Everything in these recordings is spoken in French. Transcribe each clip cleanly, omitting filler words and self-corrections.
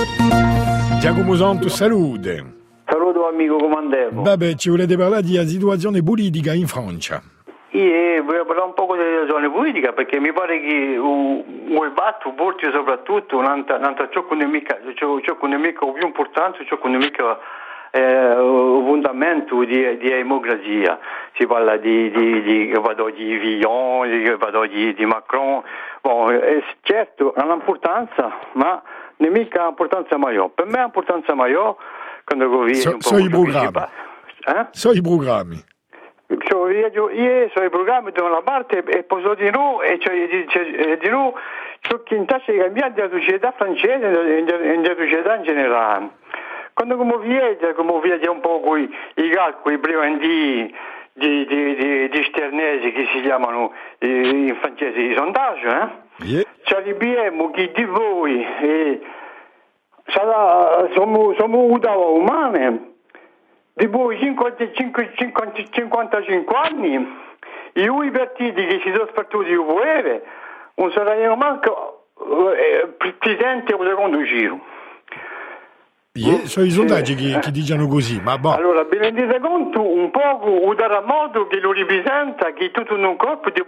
Giacomo Santo, salute. Saluto amico comandevo. Vabbè, ci volete parlare di situazione politica in Francia? Io voglio parlare un po' della situazione politica perché mi pare che il batto porti soprattutto non ciò che non è mica più importante, ciò che non è mica il fondamento di democrazia. Si parla di Villon, di Macron. Bon, certo ha un'importanza, ma non è mica un'importanza maggiore. Per me l'importanza maggiore quando viene sono i programmi. Sono i programmi. Io sono i programmi da una parte e posso dire no, e di no ciò che intaccia di cambiare della società francese e della società in generale. Quando come vede un po' i calcoli prima di Sternesi che si chiamano in francese i sondaggi, ci arriviamo che di voi siamo umane. Di voi 55 anni, i partiti che si sono spartiti di potere non saranno manco presidente o secondo giro. Sono i sondaggi che dicono così, ma boh. Allora, vi rendete conto un po' da modo che lo rappresenta che tutto in un corpo di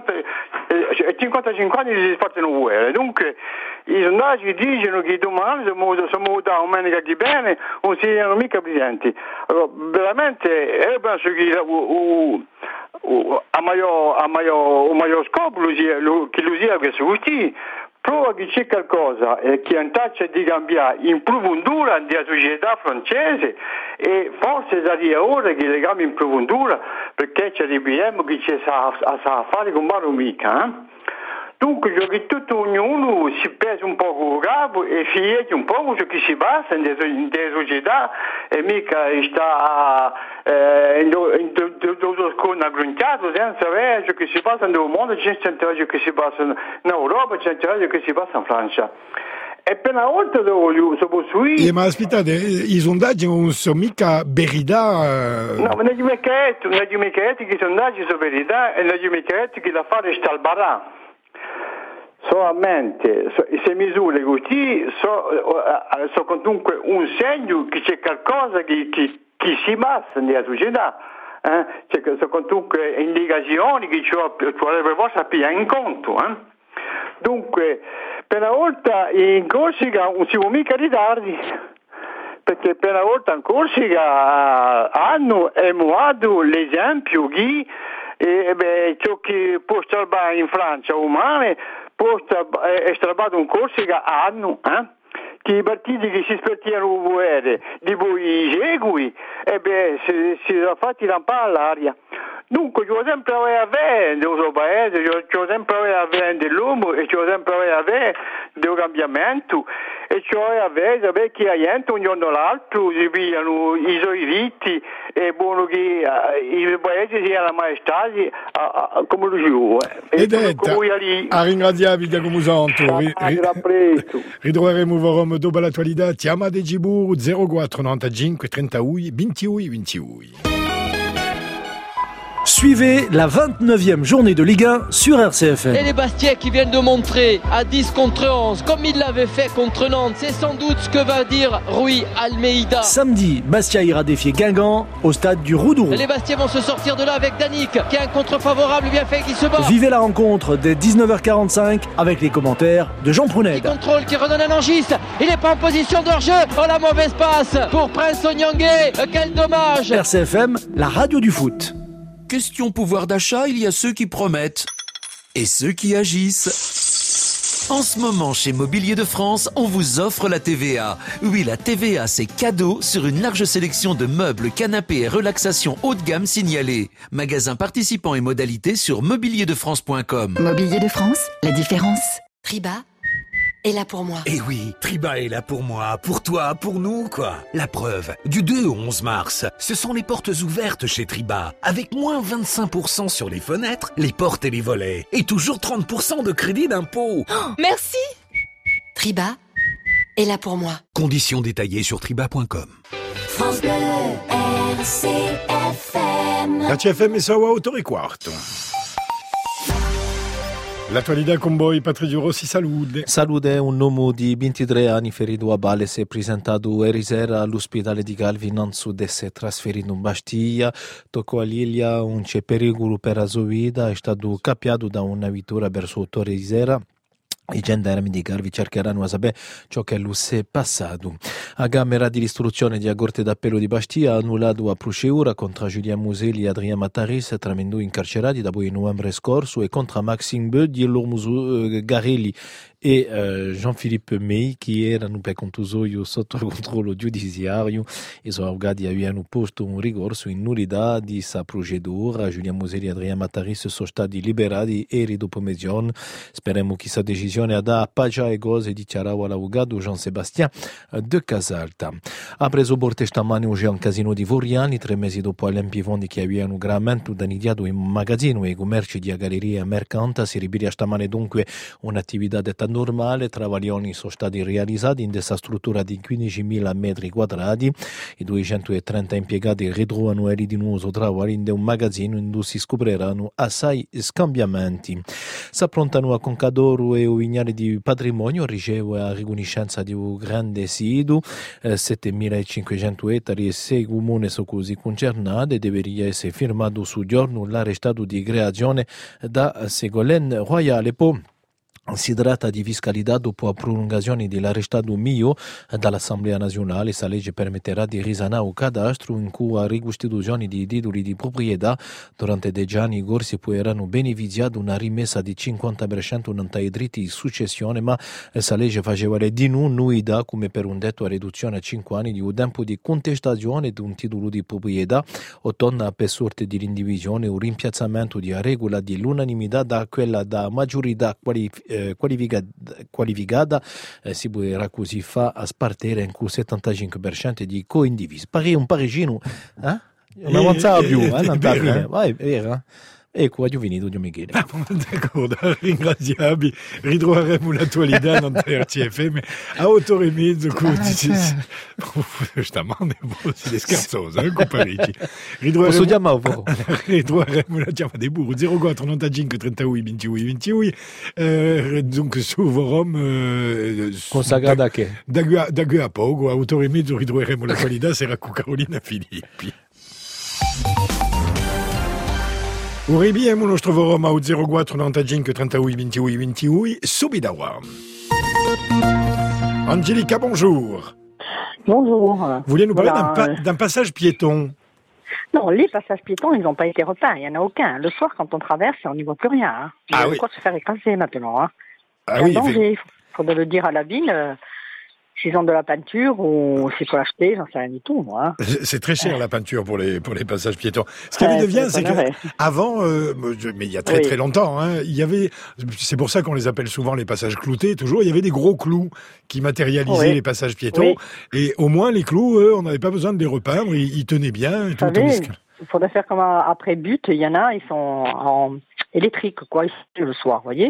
55 anni si spartono guerra. Dunque, i sondaggi dicono che domani siamo da domenica di bene, non si erano mica presenti. Allora, veramente, io penso che a maggior scopo che lo sia questo così. Prova che c'è qualcosa che intaccia di cambiare in profondità della società francese e forse sarebbe ora che legami in profondità perché ci arriviamo che c'è a fare con mano mica. Dunque che tutto ognuno si pesa un po' con il capo e si vede un po' ciò che si passa nella società e mica sta in con aggruntato senza avere ciò che si passa nel mondo, senza avere ciò che si passa in Europa, senza avere ciò che si passa in Francia. E per una volta se posso dire... ma aspettate, i sondaggi non sono mica verità... No, ma non è mica che i sondaggi sono verità e non è mica che l'affare sta al barà. Solamente se misure così so comunque un segno che c'è qualcosa che si passa nella società, c'è comunque indicazioni che ci vorrebbe forse pigliare in conto. Dunque, per una volta in Corsica non si può mica ritardi, perché per una volta in Corsica hanno emulato l'esempio che ciò che può salvare in Francia umane è strabato in Corsica hanno che i partiti che si spartiano potere di poi segui si sono fatti lampare all'aria. Dunque ci vuole sempre avere nel nostro paese, ci vuole sempre avere dell'uomo e ci vuole sempre avere del cambiamento e ci vuole avere perché un giorno all'altro si pigliano i suoi diritti e è buono che i paesi siano ammaestrati come lo giù. Ed a ringraziarvi Giacomo Santo. Ritroveremo Vorom dopo l'attualità. Chiama de Gibur 04 95 31 28 28. Suivez la 29e journée de Ligue 1 sur RCFM. Et les Bastiais qui viennent de montrer à 10 contre 11, comme ils l'avaient fait contre Nantes, c'est sans doute ce que va dire Rui Almeida. Samedi, Bastia ira défier Guingamp au stade du Roudourou. Les Bastiais vont se sortir de là avec Danick, qui a un contre favorable bien fait qui se bat. Vivez la rencontre dès 19h45 avec les commentaires de Jean Prounet. Qui contrôle, qui redonne un angiste. Il n'est pas en position de hors-jeu. Oh, la mauvaise passe pour Prince Onyangé. Quel dommage. RCFM, la radio du foot. Question pouvoir d'achat, il y a ceux qui promettent et ceux qui agissent. En ce moment, chez Mobilier de France, on vous offre la TVA. Oui, la TVA, c'est cadeau sur une large sélection de meubles, canapés et relaxations haut de gamme signalés. Magasin participants et modalités sur mobilierdefrance.com. Mobilier de France, la différence. Triba est là pour moi. Eh oui, Triba est là pour moi, pour toi, pour nous, quoi. La preuve, du 2 au 11 mars, ce sont les portes ouvertes chez Triba, avec moins 25% sur les fenêtres, les portes et les volets, et toujours 30% de crédit d'impôt. Oh, merci. Triba est là pour moi. Conditions détaillées sur triba.com. France Bleu, RCFM. La CFM è 8:15. L'attualità con voi, Patrizio Rossi, salute. Salute, un uomo di 23 anni ferito a balle si è presentato ieri sera all'ospedale di Calvi non sud e si è trasferito in Bastiglia. Toccò a Lilia, un c'è pericolo per la sua vita, è stato capiato da una vettura verso 8 ore di sera. I gendarmi di Calvi cercheranno a sapere ciò che lui si è passato. A Camera di istruzione di Corte d'Appello di Bastia ha annullato la procedura contro Giuliano Muselli e Adrien Mataris, tramendo incarcerati dopo il novembre scorso, e contro Maxime Beud, Garelli e Jean-Philippe May, che erano per conto suo sotto il controllo giudiziario. I suoi avvocati avevano posto un ricorso in nullità di questa procedura. Giuliano Muselli e Adrien Mataris sono stati liberati ieri dopo mezzogiorno. Speriamo che questa decisione abbia pace e cose, dichiarava l'avvocato Jean-Sébastien de Casalta. Ha preso porte stamani un casino di Voriani, 3 mesi dopo l'empivondi che avevano gravemente danneggiato in magazzino e i commerci di galleria mercante. Si ribira stamane dunque un'attività detta normale. Travaglioni sono stati realizzati in questa struttura di 15.000 metri quadrati. I 230 impiegati ritrovano di nuovo travagli in un magazzino in cui si scopriranno assai scambiamenti. Si approntano a Concadoro e o Vignale di Patrimonio riceve la riconoscenza di un grande sito, 7.500 ettari e 6 comuni sono così concernati. Deveria essere firmato su giorno l'arrestato di creazione da Ségolène Royale. Si tratta di fiscalità dopo la prolungazione dell'arrestato mio dall'Assemblea nazionale. Questa legge permetterà di risanare un cadastro in cui la ricostituzione di titoli di proprietà durante 10 anni i corsi potranno beneficiare di una rimessa di 50% nei diritti di successione, ma questa legge faceva di nullità come per un detto a riduzione a 5 anni di un tempo di contestazione di un titolo di proprietà o torna per sorte di indivisione o rimpiazzamento di regola di l'unanimità da quella da maggiorità qualificata. Si potrà così fare a spartire in cui 75% di coindivisi. Pari un parigino, non avanzava più, non è vero. Ecco, ho finito, Dio Michele. D'accordo, ringraziabili. Ritroveremo l'attualità non TRCFM a 8 ore e mezzo. Stamane, siete scherzoso, con Parigi. Posso chiamare? Ritroveremo la chiama dei burri 04 95 31 28 28. Dunque su Vorom. Consacrata a che? Da qui a poco, a 8 ore e mezzo ritroveremo l'attualità. Sarà con Carolina Filippi. Uribiamo il nostro forum a 04 95 38 28 28. Subito. Angelica, bonjour. Bonjour. Vous vouliez nous parler d'un passage piéton? Non, les passages piétons, ils n'ont pas été repeints. Il n'y en a aucun. Le soir, quand on traverse, on n'y voit plus rien. Hein. On croit se faire écraser maintenant. Hein. Ah oui, danger. Il faudrait le dire à la ville. S'ils ont de la peinture ou s'il faut l'acheter, j'en sais rien du tout, moi. C'est très cher, la peinture pour les passages piétons. Ce qui devient, c'est qu'avant, mais il y a très très longtemps, hein, il y avait, c'est pour ça qu'on les appelle souvent les passages cloutés, toujours, il y avait des gros clous qui matérialisaient les passages piétons. Et au moins, les clous, eux, on n'avait pas besoin de les repeindre, ils tenaient bien. Et tout, il faudrait faire comme après But, il y en a, ils sont en électrique, quoi, le soir, vous voyez?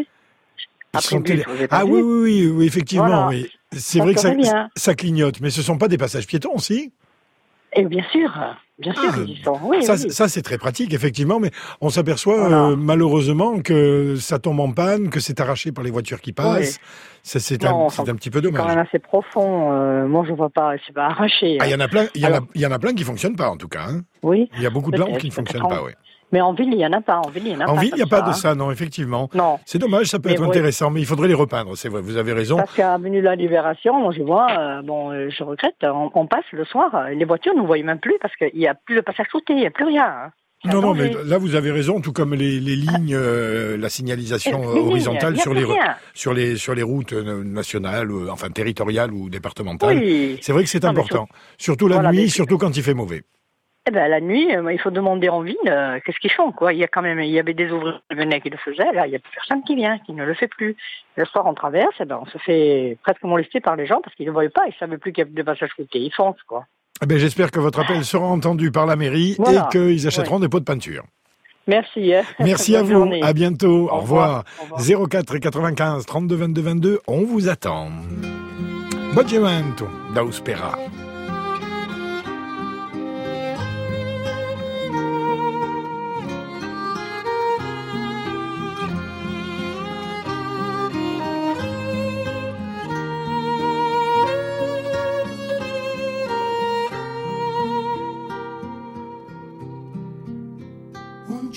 Oui, effectivement. Voilà. Oui. C'est vrai que ça clignote, mais ce ne sont pas des passages piétons, si? Et bien sûr, ils y sont. Oui, ça, c'est très pratique, effectivement, mais on s'aperçoit malheureusement que ça tombe en panne, que c'est arraché par les voitures qui passent. Oui. C'est un petit peu dommage. C'est quand même assez profond. Moi, je ne vois pas, c'est pas arraché. Il y en a plein. Il y en a plein qui ne fonctionnent pas, en tout cas. Hein. Oui. Il y a beaucoup de lampes qui ne fonctionnent pas, oui. Mais en ville, il n'y en a pas. En ville, il n'y a pas de ça, non, effectivement. Non. C'est dommage, ça peut être intéressant, mais il faudrait les repeindre, c'est vrai, vous avez raison. Parce qu'à Avenue de la Libération, moi, je vois, je regrette, on passe le soir, les voitures ne voient même plus parce qu'il n'y a plus de passage clouté, il n'y a plus rien. Hein. Non, mais là, vous avez raison, tout comme les lignes, la signalisation horizontale sur les routes nationales, enfin territoriales ou départementales. Oui. C'est vrai que c'est important. Surtout la nuit, surtout quand il fait mauvais. La nuit, il faut demander en ville qu'est-ce qu'ils font, quoi. Il y avait des ouvriers qui venaient qui le faisaient, là, il n'y a plus personne qui vient, qui ne le fait plus. Le soir, on traverse, on se fait presque molester par les gens parce qu'ils ne voyaient pas, ils ne savaient plus qu'il y avait des passages cloutés, ils foncent, quoi. J'espère que votre appel sera entendu par la mairie et qu'ils achèteront des pots de peinture. Merci. Merci à vous, journée. À bientôt, au revoir. 04 95 32 22 22, on vous attend. Boggiamento da Uspera.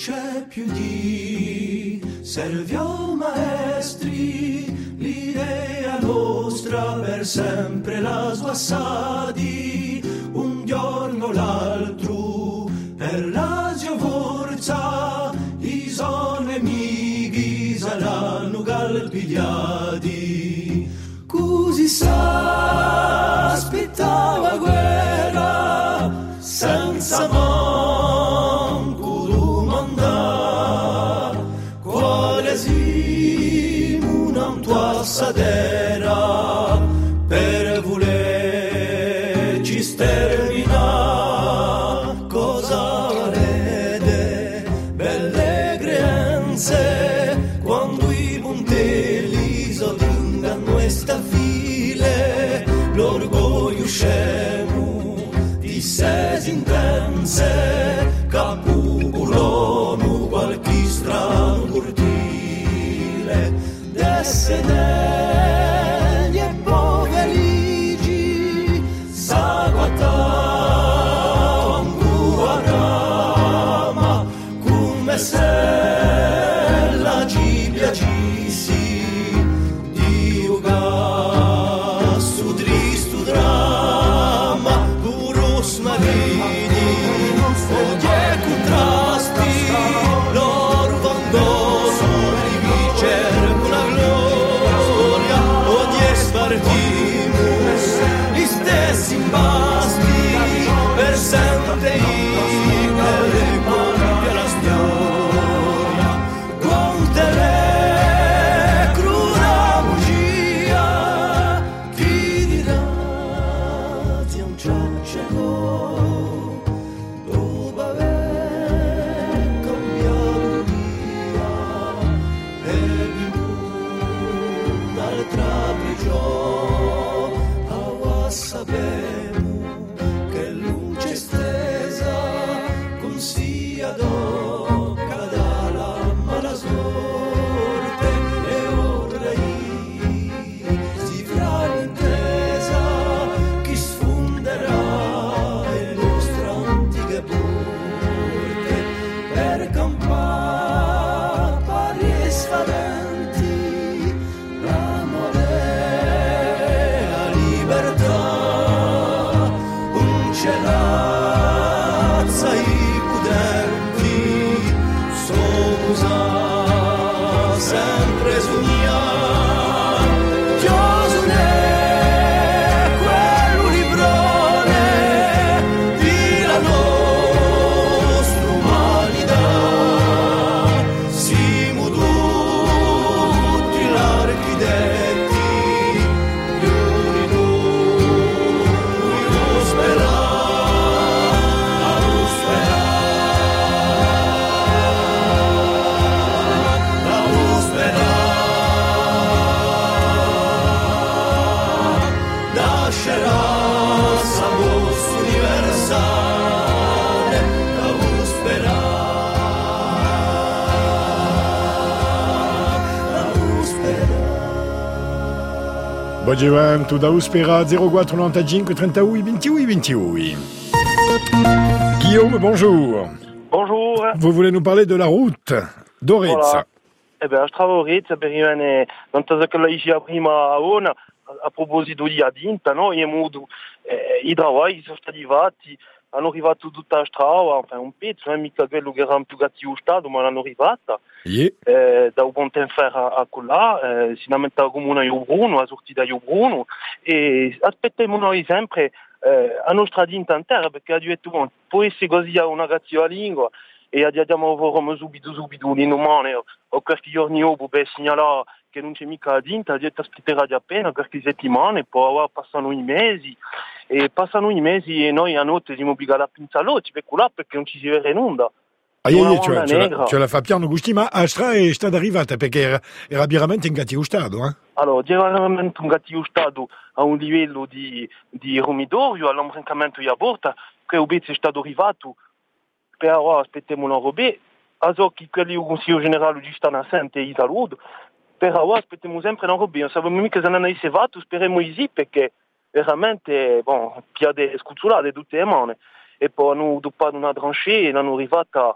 c'è più di Servio maestri, l'idea nostra per sempre la sguassadi, un giorno l'altro per la forza, i son nemici saranno calpigliati, così s'aspettava guerra senza manco domandare quale si una tua sadera per volerci sterminare, cosa rede belle creanze quando i puntelli sottingano questa file, l'orgoglio scemo di sé intense capugulano qualche strano cortile desse degli e poi felici s'agguattavano guarama come se la ci piacissi di uga su tristo dramma puros marini o die contrasti loro vandoso di vincere una gloria o die spartimo gli stessi imbasti per sempre i colpi alla storia quante le cruda bugia chi dirà ti un ciaccico dopo aver cambiato via e di un'altra prigione a sapemo che luce stesa consiglia d'occa dalla mala sorte e ora si fra l'intesa chi sfonderà le nostre antiche porte per campare pari e spaventi l'amore e la libertà un celazza i pudenti sosa sempre sognare chioso ne quello librone di la nostra umanità siamo tutti l'architetti gli uni noi sperare nascerà sabos universale la uspera. Bogevento da Uspera 0495 31 28 28. Guillaume, bonjour. Bonjour. Vous voulez nous parler de la route d'Oritz. Voilà. Eh ben, je travaille a Oritz, per rimane non so che la ici prima a ona a proposito di adinta, no? E modo i travai sono stati fatti, hanno arrivato tutta la strada, enfin un pezzo, non è mica quello che era più cattivo stato, ma l'hanno arrivata. Yeah. Da un buon tempo a quella, si lamenta il comune a Bruno, a sortita di Bruno, e aspettiamo noi sempre a nostra dinta in terra, perché ha detto, può essere così una cattiva lingua, e andiamo a vedere subito in umane, o qualche giorno dopo per segnalare che non c'è mica la dinta, ha detto aspetterà di appena qualche settimane, poi passano i mesi e noi a notte siamo obbligati a pinzarci per là perché non ci si vede nulla. Ce la fa piano gusti, ma a Stra è stata arrivata perché era veramente in cattivo stato, eh? Allora, era veramente in cattivo stato a un livello di rumidorio, all'imbrancamento di aborta, che è stato arrivato, però aspettiamo una roba, a so che quelli del Consiglio Generale di Stana Assente e di Salute, però aspettiamo sempre una roba, non sappiamo mica se non è fatto, speriamo di sì, perché veramente, piade scuzzolate tutte le mani, e poi hanno dopo una tranchée e hanno arrivata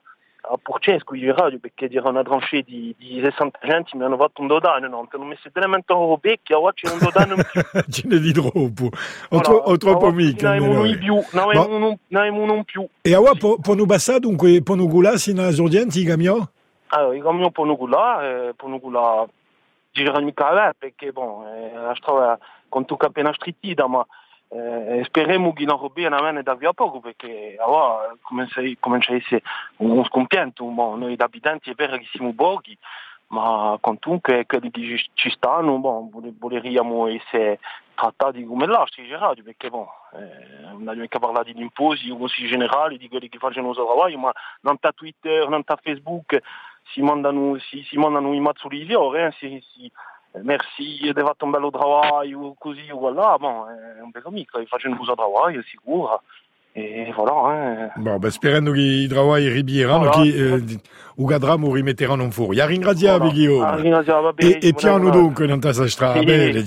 a Porcescu il radio perché era una tranche di 60 gente mi hanno fatto un dodano non mi si veramente robecchi a oggi un dodano ce ne di troppo o troppo mica non in più e a po no bassa dunque po no gula sino a Zordienti camion allora i camion po no gula girano mica perché la strada con tu appena stritita ma speriamo che non robe una mano da via poco perché come se un scompianto noi abitanti è vero che siamo pochi ma comunque quelli che ci stanno volevamo essere trattati come l'altro Gerardo perché non abbiamo mica parlato di imposti o così generali di quelli che fanno il lavoro ma non da Twitter non da Facebook si mandano i mazzoli merci di fatto un bello lavoro così o là è un bel amico facendo un lavoro sicuro e voilà sperando che i lavori ribieranno che ugadramo rimetteranno un fuori ringraziamo Guillaume e piano dunque non tassa strada bene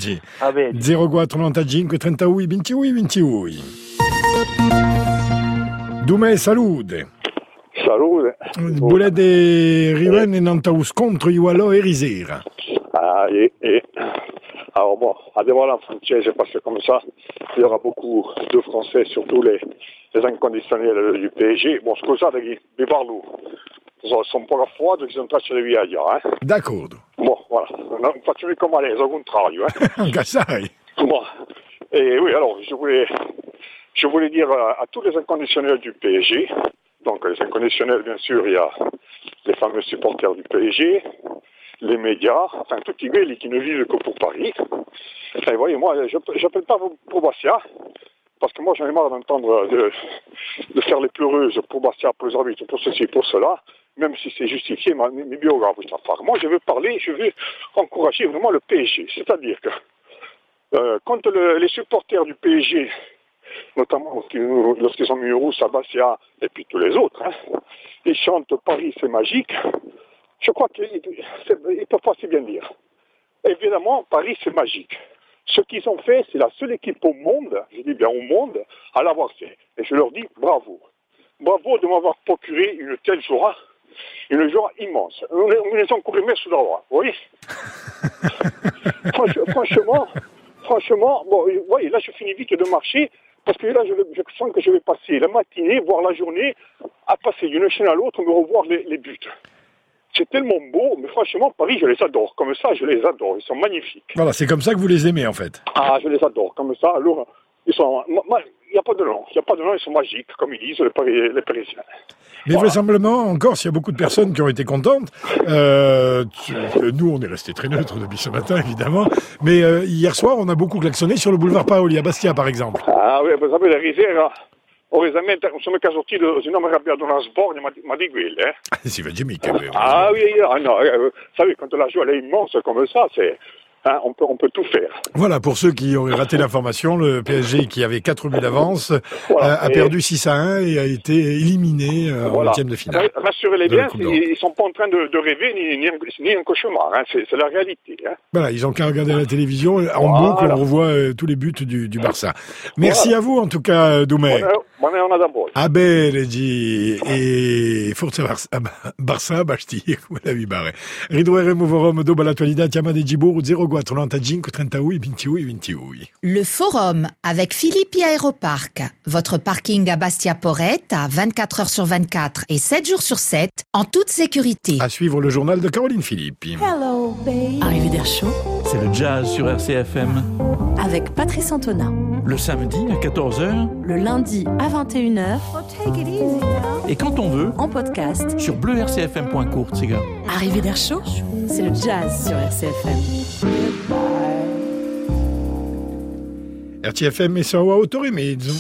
0495 38 28 28 Dume salute volete arrivare in un scontro io Erisera alors bon, à dévoiler en français, parce que comme ça, il y aura beaucoup de Français, surtout les inconditionnels du PSG. Bon, scusa di parlo, sono un po' froido, che sono tracce di viaggio, D'accordo. Bon, voilà, non faccio mica male, au contrario, Anche sai. Bon, et oui, alors, je voulais dire à tous les inconditionnels du PSG, donc les inconditionnels, bien sûr, il y a les fameux supporters du PSG, les médias, enfin tutti quelli qui ne vivent que pour Paris. Et voyez, moi, j'appelle pas pour Bastia, parce que moi j'en ai marre d'entendre de faire les pleureuses pour Bastia, pour les arbitres, pour ceci, pour cela, même si c'est justifié, mes biographes, moi je veux encourager vraiment le PSG. C'est-à-dire que quand les supporters du PSG, notamment lorsqu'ils sont mis rousse à Bastia, et puis tous les autres, ils chantent Paris c'est magique, je crois qu'ils ne peuvent pas si bien dire. Évidemment, Paris, c'est magique. Ce qu'ils ont fait, c'est la seule équipe au monde, je dis bien au monde, à l'avoir fait. Et je leur dis bravo. Bravo de m'avoir procuré une telle joie immense. On les encourage sous la voie, vous voyez. Franchement, bon, vous voyez, là, je finis vite de marcher, parce que là, je sens que je vais passer la matinée, voire la journée, à passer d'une chaîne à l'autre, me revoir les buts. C'est tellement beau, mais franchement, Paris, je les adore. Comme ça, je les adore. Ils sont magnifiques. Voilà, c'est comme ça que vous les aimez, en fait. Ah, je les adore. Comme ça, alors, ils sont... Il n'y a pas de nom. Ils sont magiques, comme ils disent les Parisiens. Mais vraisemblablement, en Corse, il y a beaucoup de personnes qui ont été contentes. Nous, on est restés très neutres depuis ce matin, évidemment. Mais hier soir, on a beaucoup klaxonné sur le boulevard Paoli, à Bastia, par exemple. Ah oui, vous savez, la Risera... Orizzamente sono mica sortito, se no mi arrabbiato una sbornia, ma di quelle, Si vede mica. Ah oui, non, vous savez, quand la joie elle est immense comme ça, c'est... on peut tout faire. Voilà, pour ceux qui auraient raté l'information, le PSG qui avait 4 buts d'avance a perdu 6-1 et a été éliminé en huitième de finale. Rassurez-les bien, ils ne sont pas en train de rêver ni un cauchemar, c'est la réalité. Voilà, ils n'ont qu'à regarder la télévision, en boucle, on revoit tous les buts du Barça. Merci à vous en tout cas, Doumé. Buona da voi. A bene, e forse Barça basti, quella vi pare. Ridurremo forum dopo l'attualità chiamata di Gibor 0495 38 28 28. Le forum avec Philippi Aéroparc, votre parking à Bastia-Porrette à 24 heures sur 24 et 7 jours sur 7 en toute sécurité. À suivre le journal de Caroline Philippi. Hello, babe. Arrivé d'Air Chaud. C'est le jazz sur RCFM. Avec Patrice Antonin. Le samedi à 14h. Le lundi à 21h. Et quand on veut. En podcast. Sur bleurcfm.courtiga. Arrivé d'Air Chaud. C'est le jazz sur RCFM. RCFM e Sao Autoremezzo.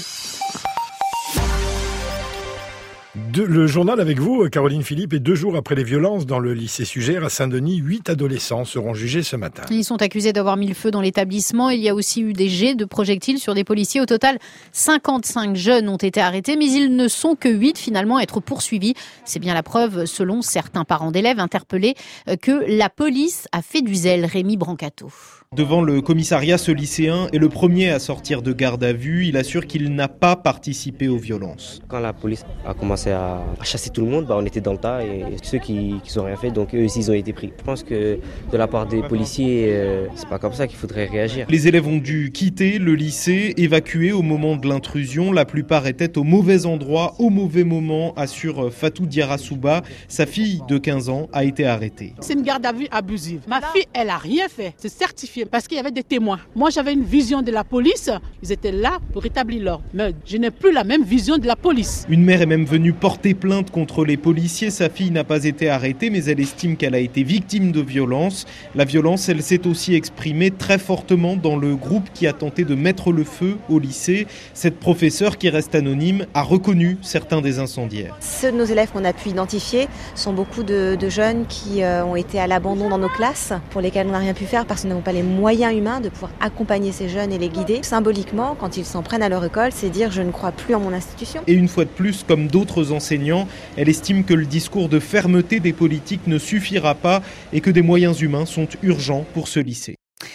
Le journal avec vous, Caroline Philippe, et 2 jours après les violences dans le lycée Sugère à Saint-Denis, 8 adolescents seront jugés ce matin. Ils sont accusés d'avoir mis le feu dans l'établissement. Il y a aussi eu des jets de projectiles sur des policiers. Au total, 55 jeunes ont été arrêtés, mais ils ne sont que 8 finalement à être poursuivis. C'est bien la preuve, selon certains parents d'élèves interpellés, que la police a fait du zèle. Rémi Brancato. Devant le commissariat, ce lycéen est le premier à sortir de garde à vue. Il assure qu'il n'a pas participé aux violences. Quand la police a commencé commencé à chasser tout le monde, on était dans le tas et ceux qui n'ont rien fait, donc eux aussi ils ont été pris. Je pense que de la part des policiers, c'est pas comme ça qu'il faudrait réagir. Les élèves ont dû quitter le lycée, évacués au moment de l'intrusion. La plupart étaient au mauvais endroit, au mauvais moment, assure Fatou Diarra-Souba. Sa fille de 15 ans a été arrêtée. C'est une garde à vue abusive. Ma fille, elle a rien fait. C'est certifié parce qu'il y avait des témoins. Moi, j'avais une vision de la police. Ils étaient là pour rétablir l'ordre. Mais je n'ai plus la même vision de la police. Une mère est même venue porter plainte contre les policiers. Sa fille n'a pas été arrêtée, mais elle estime qu'elle a été victime de violence. La violence, elle s'est aussi exprimée très fortement dans le groupe qui a tenté de mettre le feu au lycée. Cette professeure, qui reste anonyme, a reconnu certains des incendiaires. Ceux de nos élèves qu'on a pu identifier sont beaucoup de jeunes qui ont été à l'abandon dans nos classes, pour lesquels on n'a rien pu faire parce que nous n'avons pas les moyens humains de pouvoir accompagner ces jeunes et les guider. Symboliquement, quand ils s'en prennent à leur école, c'est dire je ne crois plus en mon institution. Et une fois de plus, comme d'autres enseignants, elle estime que le discours de fermeté des politiques ne suffira pas et que des moyens humains sont urgents pour ce lycée.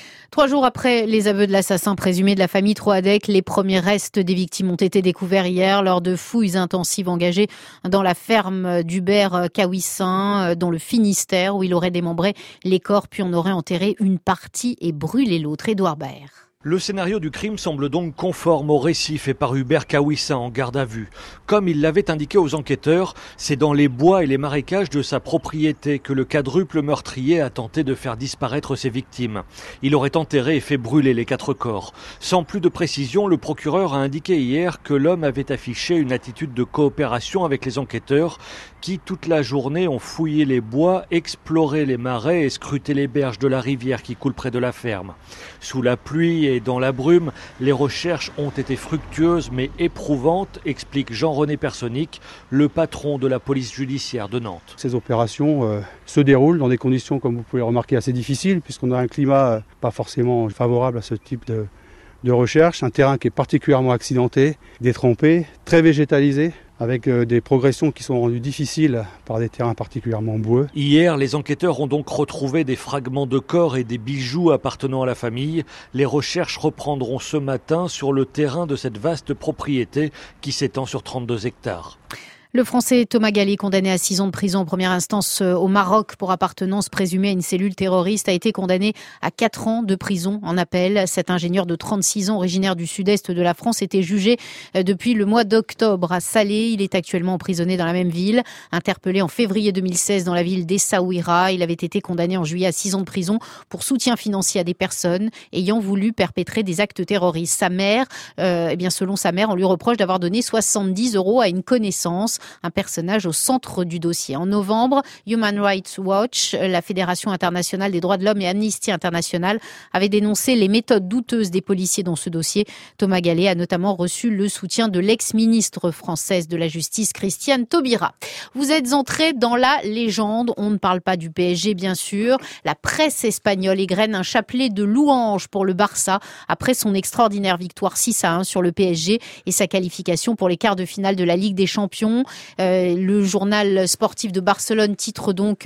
3 jours après les aveux de l'assassin présumé de la famille Troadec, les premiers restes des victimes ont été découverts hier lors de fouilles intensives engagées dans la ferme d'Hubert Kawissin, dans le Finistère, où il aurait démembré les corps puis en aurait enterré une partie et brûlé l'autre. Édouard Baer. Le scénario du crime semble donc conforme au récit fait par Hubert Kawissin en garde à vue. Comme il l'avait indiqué aux enquêteurs, c'est dans les bois et les marécages de sa propriété que le quadruple meurtrier a tenté de faire disparaître ses victimes. Il aurait enterré et fait brûler les 4 corps. Sans plus de précision, le procureur a indiqué hier que l'homme avait affiché une attitude de coopération avec les enquêteurs qui, toute la journée, ont fouillé les bois, exploré les marais et scruté les berges de la rivière qui coule près de la ferme. Sous la pluie et dans la brume, les recherches ont été fructueuses mais éprouvantes, explique Jean-René Personic, le patron de la police judiciaire de Nantes. Ces opérations se déroulent dans des conditions, comme vous pouvez le remarquer, assez difficiles, puisqu'on a un climat pas forcément favorable à ce type de recherche, un terrain qui est particulièrement accidenté, détrempé, très végétalisé, avec des progressions qui sont rendues difficiles par des terrains particulièrement boueux. Hier, les enquêteurs ont donc retrouvé des fragments de corps et des bijoux appartenant à la famille. Les recherches reprendront ce matin sur le terrain de cette vaste propriété qui s'étend sur 32 hectares. Le Français Thomas Gallet, condamné à 6 ans de prison en première instance au Maroc pour appartenance présumée à une cellule terroriste, a été condamné à 4 ans de prison en appel. Cet ingénieur de 36 ans, originaire du sud-est de la France, était jugé depuis le mois d'octobre à Salé. Il est actuellement emprisonné dans la même ville. Interpellé en février 2016 dans la ville d'Essaouira, il avait été condamné en juillet à 6 ans de prison pour soutien financier à des personnes ayant voulu perpétrer des actes terroristes. Sa mère, selon sa mère, on lui reproche d'avoir donné 70 € à une connaissance. Un personnage au centre du dossier. En novembre, Human Rights Watch, la Fédération internationale des droits de l'homme et Amnesty International avaient dénoncé les méthodes douteuses des policiers dans ce dossier. Thomas Gallet a notamment reçu le soutien de l'ex-ministre française de la Justice, Christiane Taubira. Vous êtes entrés dans la légende. On ne parle pas du PSG, bien sûr. La presse espagnole égrène un chapelet de louanges pour le Barça après son extraordinaire victoire 6-1 sur le PSG et sa qualification pour les quarts de finale de la Ligue des Champions. Le journal sportif de Barcelone titre donc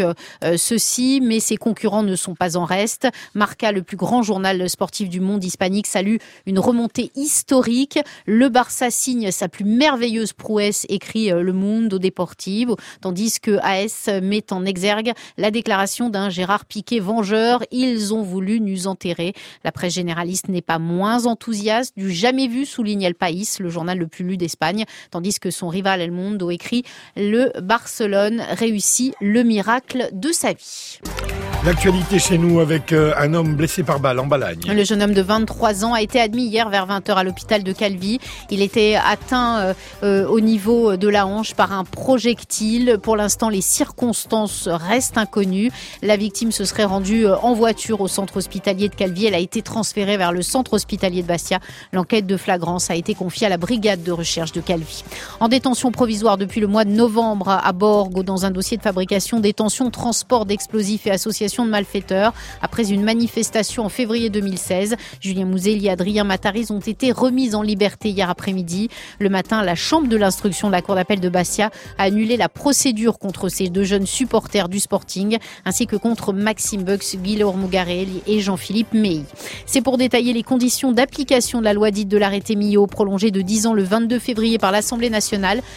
ceci, mais ses concurrents ne sont pas en reste. Marca, le plus grand journal sportif du monde hispanique, salue une remontée historique. Le Barça signe sa plus merveilleuse prouesse, écrit Le Mundo Deportivo, tandis que AS met en exergue la déclaration d'un Gérard Piqué vengeur. Ils ont voulu nous enterrer. La presse généraliste n'est pas moins enthousiaste. Du jamais vu, souligne El País, le journal le plus lu d'Espagne, tandis que son rival El Mundo écrit « Le Barcelone réussit le miracle de sa vie ». L'actualité chez nous avec un homme blessé par balle en Balagne. Le jeune homme de 23 ans a été admis hier vers 20h à l'hôpital de Calvi. Il était atteint au niveau de la hanche par un projectile. Pour l'instant, les circonstances restent inconnues. La victime se serait rendue en voiture au centre hospitalier de Calvi. Elle a été transférée vers le centre hospitalier de Bastia. L'enquête de flagrance a été confiée à la brigade de recherche de Calvi. En détention provisoire depuis le mois de novembre à Borgo, dans un dossier de fabrication, détention, transport d'explosifs et association de malfaiteurs. Après une manifestation en février 2016, Julien Mouzeli et Adrien Matariz ont été remis en liberté hier après-midi. Le matin, la chambre de l'instruction de la cour d'appel de Bastia a annulé la procédure contre ces 2 jeunes supporters du Sporting, ainsi que contre Maxime Bux, Guillermo Garelli et Jean-Philippe Meilly. C'est pour détailler les conditions d'application de la loi dite de l'arrêté Millot, prolongée de 10 ans le 22 février par l'Assemblée nationale, que Camille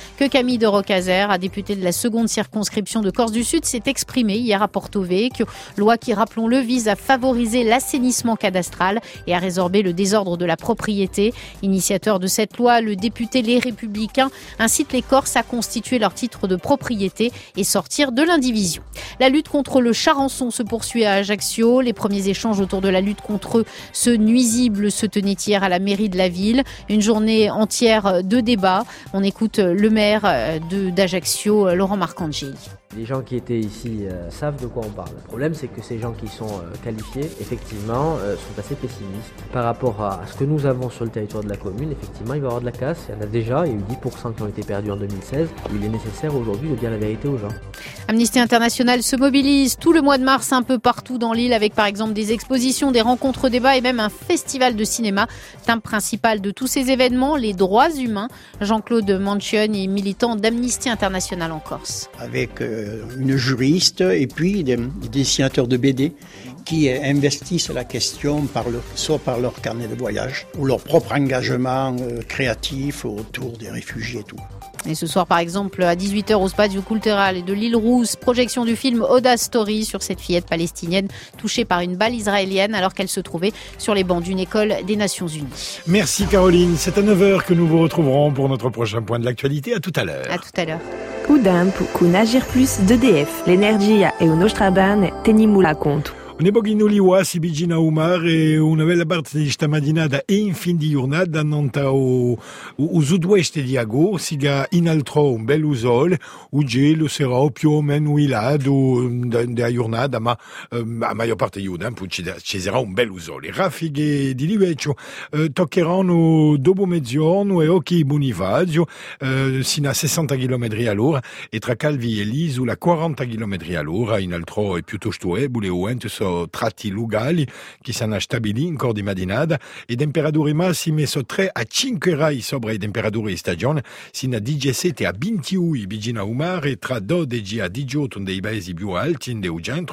Rémi de Rocazère, député de la seconde circonscription de Corse du Sud, s'est exprimé hier à Porto Vecchio. Loi qui, rappelons-le, vise à favoriser l'assainissement cadastral et à résorber le désordre de la propriété. Initiateur de cette loi, le député Les Républicains incite les Corses à constituer leur titre de propriété et sortir de l'indivision. La lutte contre le charançon se poursuit à Ajaccio. Les premiers échanges autour de la lutte contre ce nuisible se tenaient hier à la mairie de la ville. Une journée entière de débat. On écoute le maire d'Ajaccio, Laurent Marcangeli. Les gens qui étaient ici savent de quoi on parle. Le problème, c'est que ces gens qui sont qualifiés, effectivement, sont assez pessimistes. Par rapport à ce que nous avons sur le territoire de la commune, effectivement, il va y avoir de la casse. Il y en a déjà, il y a eu 10% qui ont été perdus en 2016. Il est nécessaire aujourd'hui de dire la vérité aux gens. Amnesty International se mobilise tout le mois de mars un peu partout dans l'île avec par exemple des expositions, des rencontres, débats et même un festival de cinéma. Thème principal de tous ces événements, les droits humains. Jean-Claude Manchion est militant d'Amnesty International en Corse. Avec une juriste et puis des dessinateurs de BD qui investissent la question soit par leur carnet de voyage ou leur propre engagement créatif autour des réfugiés et tout. Et ce soir, par exemple, à 18h au Spazio Culturale de l'île Rousse, projection du film Oda Story sur cette fillette palestinienne touchée par une balle israélienne alors qu'elle se trouvait sur les bancs d'une école des Nations Unies. Merci Caroline, c'est à 9h que nous vous retrouverons pour notre prochain point de l'actualité. À tout à l'heure. À tout à l'heure. Udamp, con Agir Plus d'EDF. L'energia è uno straban, teniamo la conto. Un'eboghino si vicina a Umar e una bella parte di stamattinata e in fin di giornata nanta o sud-ouest di agosto siga inaltro un bel usole o gelo sarà più o meno ilato da giornata ma a maggior parte di giornata ci sarà un bel usole. Raffighe di Liveccio toccheranno dopo mezzogiorno e occhi Bonifacio sino a 60 km all'ora e tra Calvi e l'Isola 40 km all'ora inaltro è piuttosto ebule o ente tratti lugali che sono stabili in corso di mattinata e temperature massime sono 3 a 5 gradi sopra le temperature di stagione sino a 17 a 21 vicino a Umar e tra 12 a 18 dei paesi più alti in centro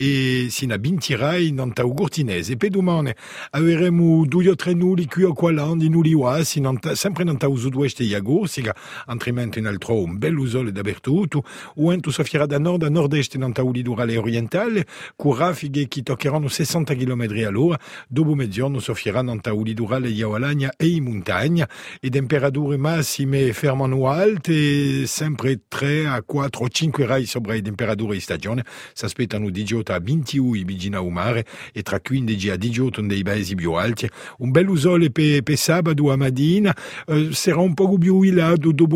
e sino a 20 gradi in Cortinese. Per domani avremo 2 o 3 nulli qui o qua di nulli uasi sempre nel sud-ouest di agosto altrimenti in altro un bel sole dappertutto o vento soffierà da nord a nord-est nel litorale orientale con raffiche che toccheranno 60 km all'ora, dopo mezzogiorno soffieranno nel litorale di Avalagna e in montagna e temperature massime fermano alte sempre 3 a 4 o 5 gradi sopra le temperature di stagione si aspettano 18 a 21 vicino a Umare e tra 15 a 18 dei paesi più alti un bel sole per sabato a mattina sarà un po' più bilato dopo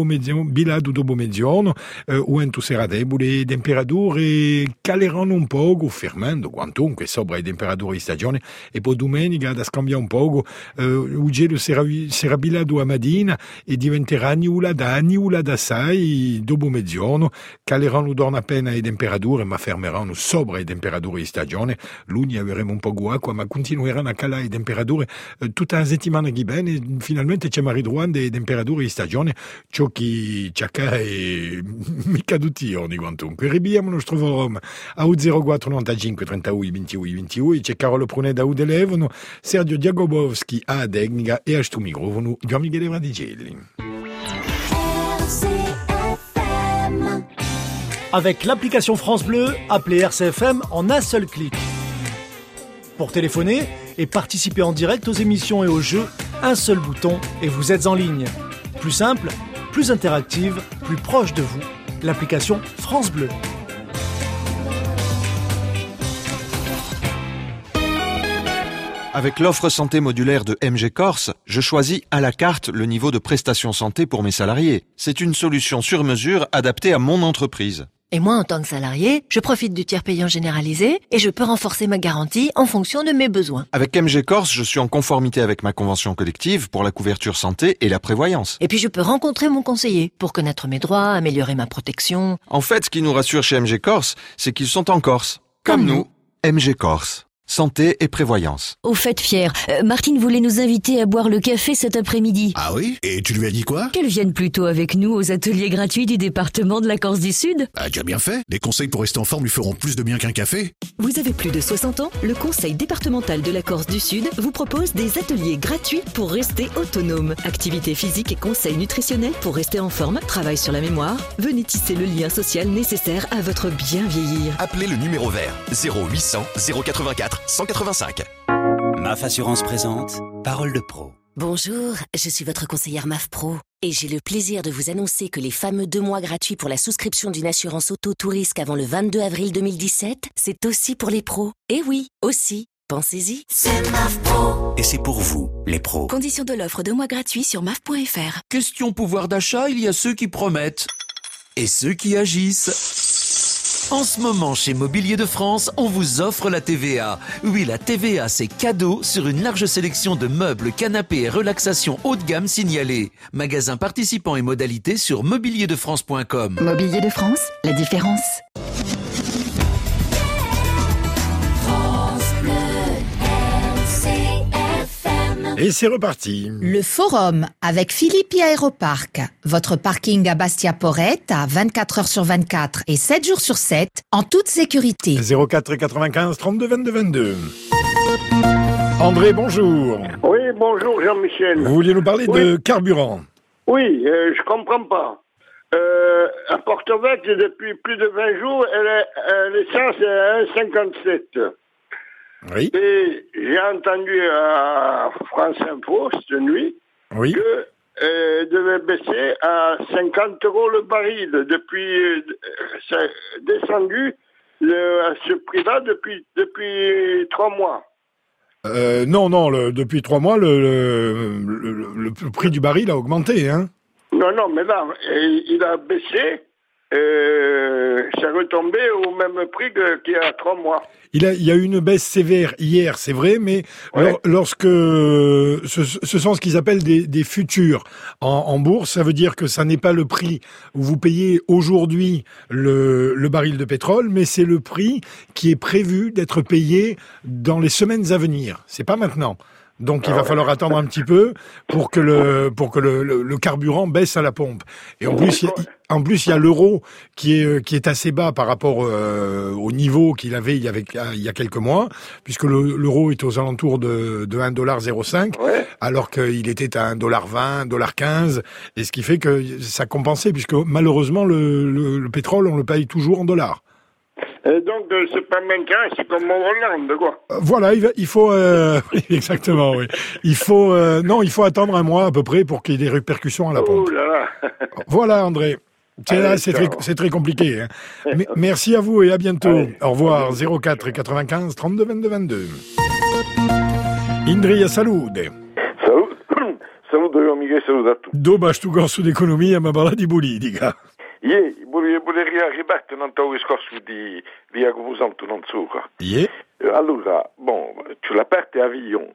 mezzogiorno o vento sarà debole temperature caleranno un po' fermando quantunque sopra le temperature di stagione e poi domenica da scambiare un po' il gelo sarà bilato a mattina e diventerà nulla da assai dopo mezzogiorno caleranno dorna appena le temperature ma fermeranno sopra le temperature di stagione lunedì avremo un po' di acqua ma continueranno a calare le temperature tutta la settimana che bene finalmente c'è ritrovato le temperature di stagione ciò che c'è mica tutti i giorni quantunque ribiamo il nostro forum a 04 95 31 21 21 c'è Carolo Pruneda a Udelevono, Sergio Diagobowski a Degnica e a sto microfono Gian Michele Radicelli. Avec l'application France Bleu, appelez RCFM en un seul clic. Pour téléphoner et participer en direct aux émissions et aux jeux, un seul bouton et vous êtes en ligne. Plus simple, plus interactive, plus proche de vous. L'application France Bleu. Avec l'offre santé modulaire de MG Corse, je choisis à la carte le niveau de prestation santé pour mes salariés. C'est une solution sur mesure adaptée à mon entreprise. Et moi, en tant que salarié, je profite du tiers payant généralisé et je peux renforcer ma garantie en fonction de mes besoins. Avec MG Corse, je suis en conformité avec ma convention collective pour la couverture santé et la prévoyance. Et puis je peux rencontrer mon conseiller pour connaître mes droits, améliorer ma protection. En fait, ce qui nous rassure chez MG Corse, c'est qu'ils sont en Corse. Comme nous. MG Corse. santé et prévoyance. Au fait, Pierre, Martine voulait nous inviter à boire le café cet après-midi. Ah oui? Et tu lui as dit quoi? Qu'elle vienne plutôt avec nous aux ateliers gratuits du département de la Corse du Sud. Ah, tu as bien fait. Les conseils pour rester en forme lui feront plus de bien qu'un café. Vous avez plus de 60 ans? Le Conseil départemental de la Corse du Sud vous propose des ateliers gratuits pour rester autonome. Activités physiques et conseils nutritionnels pour rester en forme, travail sur la mémoire. Venez tisser le lien social nécessaire à votre bien vieillir. Appelez le numéro vert 0800 084 185. MAF Assurance présente Parole de Pro. Bonjour, je suis votre conseillère MAF Pro et j'ai le plaisir de vous annoncer que les fameux 2 mois gratuits pour la souscription d'une assurance auto tout risque avant le 22 avril 2017, c'est aussi pour les pros. Et oui, aussi. Pensez-y. C'est MAF Pro. Et c'est pour vous, les pros. Conditions de l'offre 2 mois gratuits sur maf.fr. Question pouvoir d'achat, il y a ceux qui promettent et ceux qui agissent. En ce moment, chez Mobilier de France, on vous offre la TVA. Oui, la TVA, c'est cadeau sur une large sélection de meubles, canapés et relaxations haut de gamme signalés. Magasins participants et modalités sur mobilierdefrance.com. Mobilier de France, la différence. Et c'est reparti. Le Forum avec Philippi Aéroparc. Votre parking à Bastia-Porrette à 24 heures sur 24 et 7 jours sur 7 en toute sécurité. 04 et 95 32 22 22. André, bonjour. Oui, bonjour Jean-Michel. Vous vouliez nous parler de carburant? Oui, je comprends pas. À Porto-Vecchio, depuis plus de 20 jours, l'essence est à 1,57. Oui. Et j'ai entendu à France Info cette nuit que devait baisser à 50 € le baril. Depuis, c'est descendu à ce prix-là depuis 3 mois. Non, depuis 3 mois, le prix du baril a augmenté, hein? Non, mais là, il a baissé. C'est retombé au même prix qu'il y a 3 mois. Il y a eu une baisse sévère hier, c'est vrai, mais lorsque ce sont ce qu'ils appellent des futurs en bourse, ça veut dire que ça n'est pas le prix où vous payez aujourd'hui le baril de pétrole, mais c'est le prix qui est prévu d'être payé dans les semaines à venir. C'est pas maintenant. Donc il va falloir attendre un petit peu pour que le carburant baisse à la pompe. Et en plus il y a l'euro qui est assez bas par rapport au niveau qu'il avait il y a quelques mois, puisque l'euro est aux alentours de 1,05 $, alors qu'il était à 1,20 $, 1,15 $, et ce qui fait que ça compensait, puisque malheureusement le pétrole on le paye toujours en dollars. Donc, c'est pas maintenant, c'est comme en Hollande, quoi. Voilà, il faut... exactement, oui. Il faut attendre un mois à peu près pour qu'il y ait des répercussions à la pompe. Oh là là. Voilà, André. C'est très compliqué. Hein. Merci à vous et à bientôt. Allez. Au revoir. 04 et 95 32 22 22. Indria, salude. Saluto io Miguel, saluto. Dobaš tu gostu d'economia, ma baladi politica. Volevo ribattere un discorso di Agobusanto non so. Allora, sulla parte Fillon,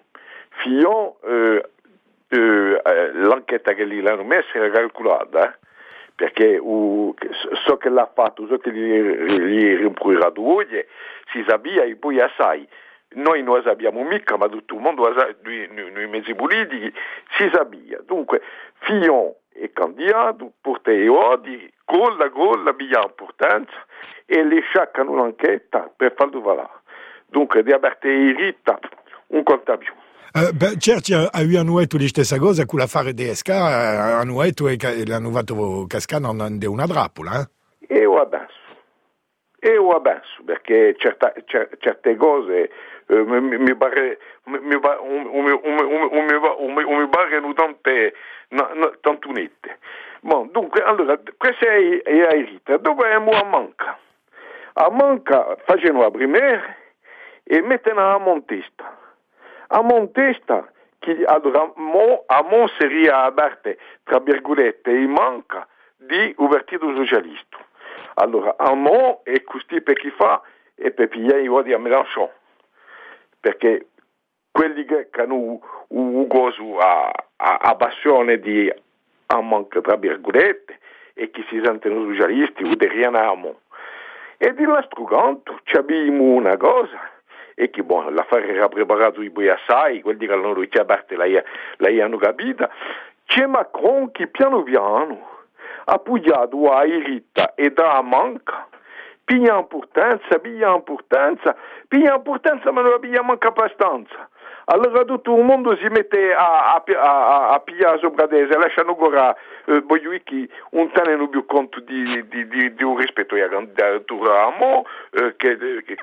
l'enquête che gli hanno messa era calcolata, perché so che l'ha fatto, so che gli rimproverà due, si sapeva e poi assai. Noi non sappiamo mica, ma tutto il mondo, noi mezzi politici, si sapeva. Dunque, Fillon è candidato, portare odi, colla, biglia importanza, e le sciaccano un'enquête per farlo valere. Dunque, di aperti rita, un conta più. Certo, a eu annuetto di stessa cosa con l'affare di Esca, annuetto e l'hanno fatto cascare in una drappola, eh? E ho abbasso, perché certe cose mi pare tanto nette. Dunque, allora, questa è la rita. Dopo andiamo a Manca. A Manca facciano la primaria e mettono a Montesta. A Montesta, che allora a Mon seria aperte, tra virgolette, in Manca di un partito socialista. Allora, a Mon è così per chi fa e per pigliare i voti a Mélenchon. Perché quelli che hanno un coso a passione di a Manca, tra virgolette, e che si sentono socialisti, uderiano a Mon. E di l'altro canto abbiamo una cosa, e che l'affare era preparato poi assai, vuol dire che la notizie aperte lei hanno capito. C'è Macron che piano piano ha appoggiato a Irita e da Manca, piglia importanza, ma non la piglia manca abbastanza. Allora tutto il mondo si mette a pigliare sopra di se lasciano ancora che un tengono più conto di un rispetto alla candidatura a Mo, che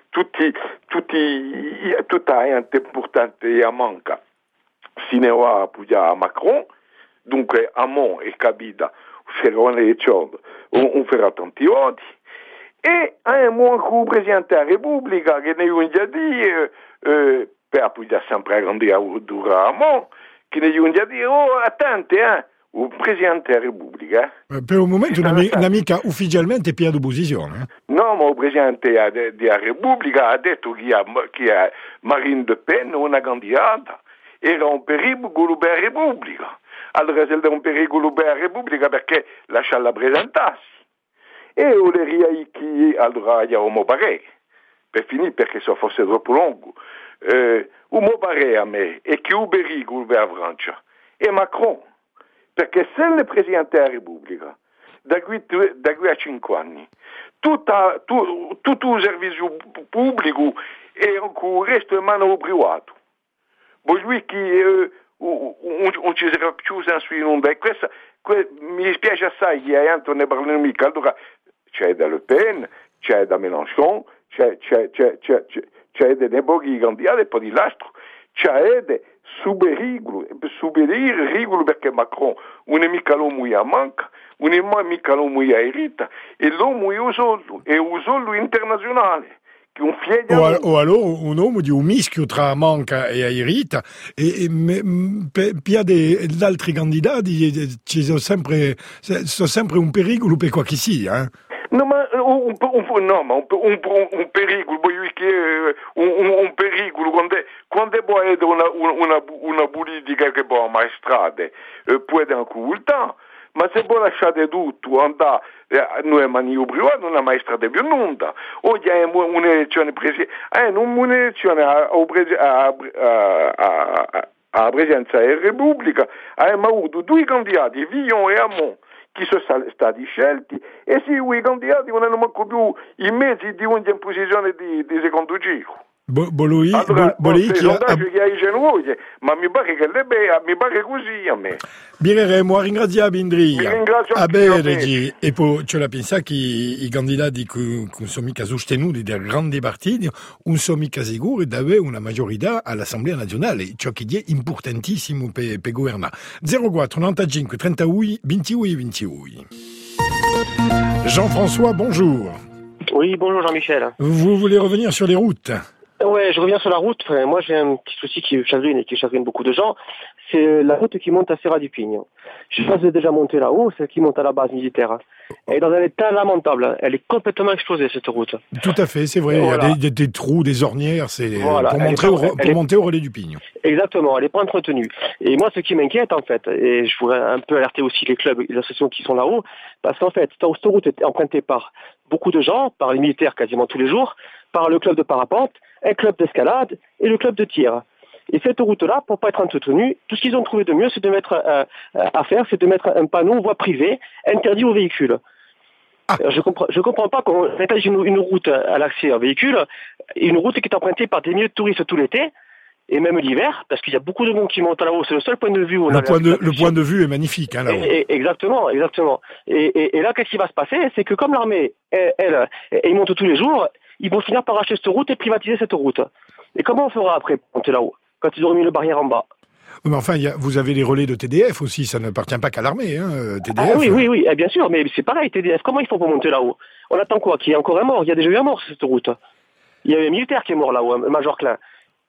tutta gente importante a manca si ne va a appoggiare a Macron, dunque a Mo è capita farà un'elezione, un farà tanti voti, e abbiamo anche un Presidente della Repubblica che ne ha già detto per appoggiare sempre la candidatura a Mo, che ne ha già detto, attenti, il Presidente della Repubblica. Per un momento un'amica ufficialmente più d'opposizione. No, ma il Presidente della Repubblica ha detto che Marine Le Pen, una candidata, era un pericolo per la Repubblica. Allora se era un pericolo per la Repubblica perché lasciarla presentarsi. E voleria che allora gli avevamo parere, per finire perché se fosse troppo lungo. Un mio parere a me è che il pericolo per la Francia è Macron, perché se il Presidente della Repubblica da qui a 5 anni tutto il servizio pubblico e il resto è mano privato, poi lui che non ci sarà più senso in onda, e mi dispiace assai che non ne parliamo mica. Allora c'è da Le Pen, c'è da Mélenchon, c'è dei pochi candidati e poi di l'altro c'è il rigolo perché Macron non è mica l'uomo a manca, non è mica l'uomo a Irita, e l'uomo è un soldo internazionale. O allora un uomo di un mischio tra Manca e Irita, e per gli altri candidati ci sono sempre un pericolo per qua che sia. No, ma un pericolo, un pericolo quando è una politica che può maestrare, può essere anche un tempo. Ma se voi lasciate tutto andare, noi maniero privato non maestrate più nulla. Oggi abbiamo un'elezione un'elezione alla presidenza della Repubblica, abbiamo avuto 2 candidati, Villon e Hamon, che sono stati scelti, e sì, quei candidati non hanno manco più i mezzi di un'imposizione di secondo giro. Bolui, sondaggio che hai genuosi, ma mi pare che mi pare così a me. Bireremo, ringraziamo Indria. Vi ringrazio anche e poi c'è la pensa che i candidati che sono mica sostenuti dai grandi partiti non sono mica sicuri di avere una maggiorità all'Assemblea nazionale, ciò che è importantissimo per governare. 04 95 31 28 28. Jean-François, bonjour. Oui, bonjour Jean-Michel. Vous voulez revenir sur les routes? Ouais, je reviens sur la route. Moi, j'ai un petit souci qui chagrine beaucoup de gens. C'est la route qui monte à Serra du Pigno. Je pense que j'ai déjà monté là-haut, celle qui monte à la base militaire. Elle est dans un état lamentable. Elle est complètement explosée, cette route. Tout à fait, c'est vrai. Voilà. Il y a des trous, des ornières, c'est voilà. pour monter au relais du Pigno. Exactement, elle n'est pas entretenue. Et moi, ce qui m'inquiète, en fait, et je voudrais un peu alerter aussi les clubs et les associations qui sont là-haut, parce qu'en fait, cette route est empruntée par beaucoup de gens, par les militaires quasiment tous les jours, par le club de parapente, un club d'escalade et le club de tir. Et cette route-là, pour pas être entretenue, tout ce qu'ils ont trouvé de mieux, c'est de mettre c'est de mettre un panneau voie privée interdit aux véhicules. Je comprends pas qu'on étage une route à l'accès aux véhicules, une route qui est empruntée par des milliers de touristes tout l'été, et même l'hiver, parce qu'il y a beaucoup de monde qui monte là-haut. C'est le seul point de vue où on le point de vue est magnifique, hein, là-haut. Exactement. Et là, qu'est-ce qui va se passer? C'est que comme l'armée, elle monte tous les jours, ils vont finir par acheter cette route et privatiser cette route. Et comment on fera après pour monter là-haut, quand ils auront mis le barrière en bas? Mais enfin, vous avez les relais de TDF aussi, ça n'appartient pas qu'à l'armée, hein, TDF. Ah oui, bien sûr, mais c'est pareil, TDF, comment ils font pour monter là-haut? On attend quoi? Qu'il y ait encore un mort? Il y a déjà eu un mort sur cette route. Il y a un militaire qui est mort là-haut, un major Klein.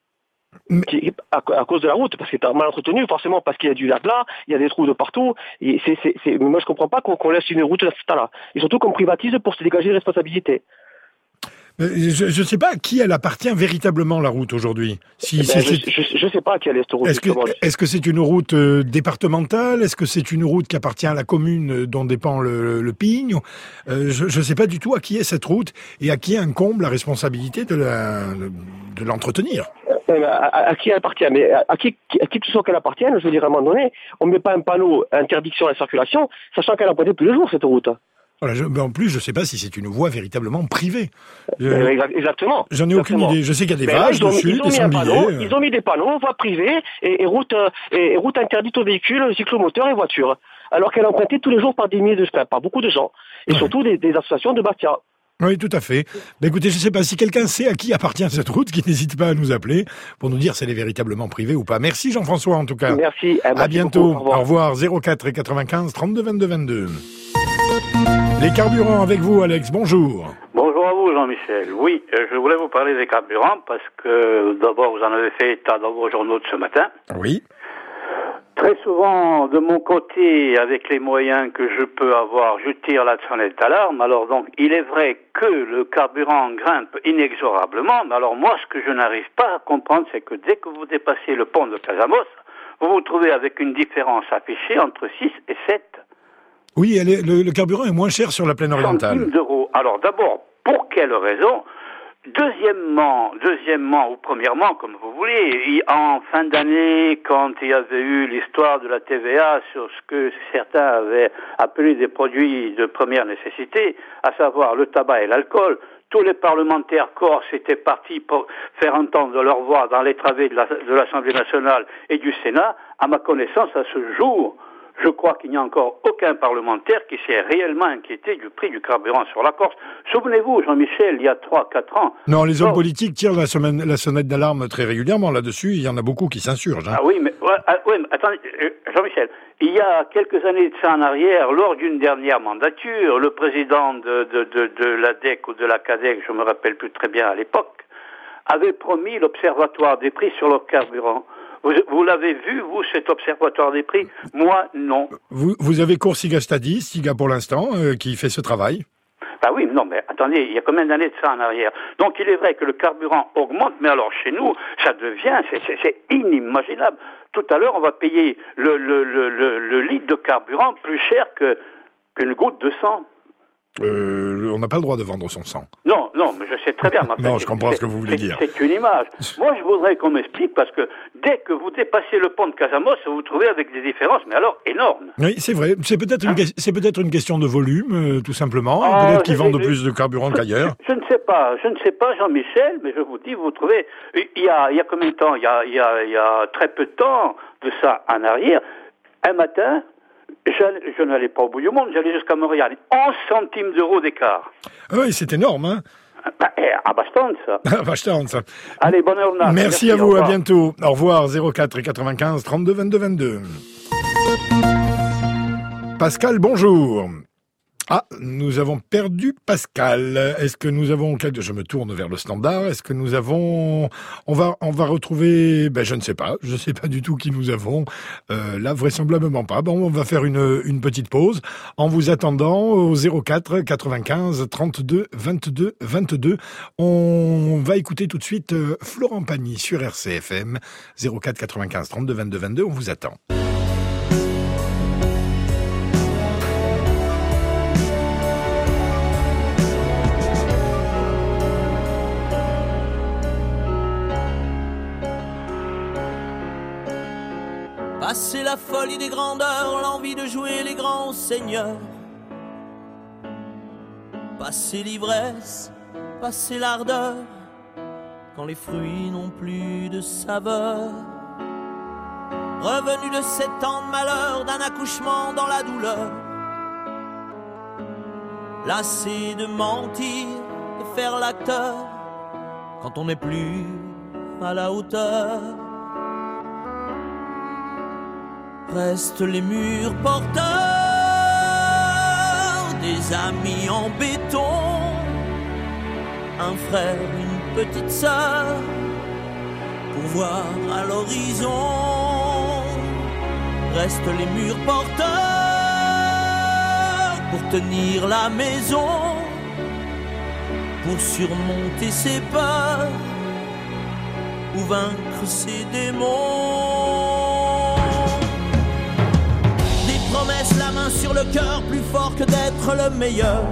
À cause de la route, parce qu'elle est mal entretenue, forcément, parce qu'il y a du là, il y a des trous de partout. Et moi, je comprends pas qu'on laisse une route à ce là. Et surtout qu'on privatise pour se dégager de responsabilité. Je ne sais pas à qui elle appartient véritablement, la route, aujourd'hui. Je ne sais pas à qui elle est, cette route. Est-ce que c'est une route départementale? Est-ce que c'est une route qui appartient à la commune dont dépend le Pigne? Je ne sais pas du tout à qui est cette route et à qui incombe la responsabilité de l'entretenir. À qui elle appartient? Mais à qui que ce soit qu'elle appartienne, je veux dire, à un moment donné, on ne met pas un panneau interdiction à la circulation, sachant qu'elle emprunte tous les jours, cette route. Voilà, mais en plus, je ne sais pas si c'est une voie véritablement privée. Exactement. J'en ai aucune idée. Je sais qu'il y a des vaches dessus, des sangliers. Ils ont mis des panneaux, voie privée et route interdite aux véhicules, cyclomoteurs et voitures. Alors qu'elle est empruntée tous les jours par par beaucoup de gens. Et surtout des associations de Bastia. Oui, tout à fait. Écoutez, je ne sais pas si quelqu'un sait à qui appartient cette route, qui n'hésite pas à nous appeler pour nous dire si elle est véritablement privée ou pas. Merci Jean-François, en tout cas. Merci. À bientôt. Au revoir. 04 et 95 32 22 22. Les carburants avec vous, Alex. Bonjour. Bonjour à vous, Jean-Michel. Oui, je voulais vous parler des carburants parce que d'abord, vous en avez fait état dans vos journaux de ce matin. Oui. Très souvent, de mon côté, avec les moyens que je peux avoir, je tire la sonnette d'alarme. Alors donc, il est vrai que le carburant grimpe inexorablement. Mais alors moi, ce que je n'arrive pas à comprendre, c'est que dès que vous dépassez le pont de Casamos, vous vous trouvez avec une différence affichée entre 6 et 7. Oui, le carburant est moins cher sur la plaine orientale. Centimes d'euros. Alors d'abord, pour quelle raison? Deuxièmement, ou premièrement, comme vous voulez, en fin d'année, quand il y avait eu l'histoire de la TVA sur ce que certains avaient appelé des produits de première nécessité, à savoir le tabac et l'alcool, tous les parlementaires corses étaient partis pour faire entendre leur voix dans les travées de l'Assemblée nationale et du Sénat. À ma connaissance, à ce jour, je crois qu'il n'y a encore aucun parlementaire qui s'est réellement inquiété du prix du carburant sur la Corse. Souvenez-vous, Jean-Michel, il y a 3-4 ans... Non, les hommes politiques tirent la sonnette d'alarme très régulièrement là-dessus. Il y en a beaucoup qui s'insurgent. Hein. Ah oui, mais attendez, Jean-Michel, il y a quelques années de ça en arrière, lors d'une dernière mandature, le président de l'ADEC ou de la CADEC, je me rappelle plus très bien à l'époque, avait promis l'observatoire des prix sur le carburant. Vous l'avez vu, vous, cet observatoire des prix? Moi, non. Vous avez Coursiga Stiga pour l'instant, qui fait ce travail. Bah oui, non, mais attendez, il y a combien d'années de ça en arrière? Donc il est vrai que le carburant augmente, mais alors chez nous, ça devient, c'est inimaginable. Tout à l'heure, on va payer le litre de carburant plus cher qu'une goutte de sang. On n'a pas le droit de vendre son sang. Non, mais je sais très bien. Non, je comprends ce que vous voulez dire. C'est une image. Moi, je voudrais qu'on m'explique, parce que dès que vous dépassez le pont de Casamos, vous vous trouvez avec des différences, mais alors énormes. Oui, c'est vrai. C'est peut-être une question de volume, tout simplement. Peut-être qu'ils vendent plus de carburant qu'ailleurs. Je ne sais pas, Jean-Michel, mais je vous dis, vous trouvez... Il y a combien de temps? Il y a très peu de temps de ça en arrière. Un matin... Je n'allais pas au bout du monde, j'allais jusqu'à Montréal. 11 centimes d'euros d'écart. Oui, c'est énorme, hein? Abbastanza. Abbastanza. Allez, bonne heure. Merci à vous, à bientôt. Au revoir, 04 et 95 32 22 22. Pascal, bonjour. Ah, nous avons perdu Pascal. Est-ce que nous avons... Je me tourne vers le standard. Est-ce que nous avons... On va retrouver... je ne sais pas. Je ne sais pas du tout qui nous avons. Là, vraisemblablement pas. Bon, on va faire une petite pause. En vous attendant, au 04 95 32 22 22. On va écouter tout de suite Florent Pagny sur RCFM. 04 95 32 22 22. On vous attend. Passer la folie des grandeurs, l'envie de jouer les grands seigneurs. Passer l'ivresse, passer l'ardeur, quand les fruits n'ont plus de saveur. Revenu de 7 ans de malheur, d'un accouchement dans la douleur. Lassé de mentir, de faire l'acteur, quand on n'est plus à la hauteur. Restent les murs porteurs des amis en béton, un frère, une petite sœur, pour voir à l'horizon. Restent les murs porteurs pour tenir la maison, pour surmonter ses peurs ou vaincre ses démons. Des promesses, la main sur le cœur, plus fort que d'être le meilleur.